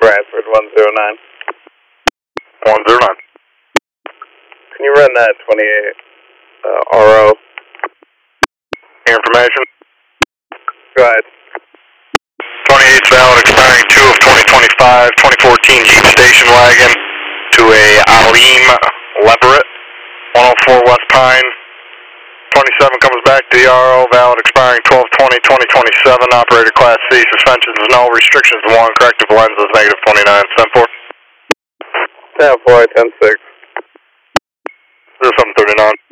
Bradford 109. 109. Can you run that 28 RO? Information. Go ahead. 28's valid, expiring 2 of 2025, 2014 Jeep station wagon to a Aleem Leverett, 104 West Pine. 27 comes back to the RO, valid, expiring 12/20/2027. Operator Class C, suspensions no, restrictions 1, corrective lenses negative 29. 10-4. 10-4, 10-6. 0739.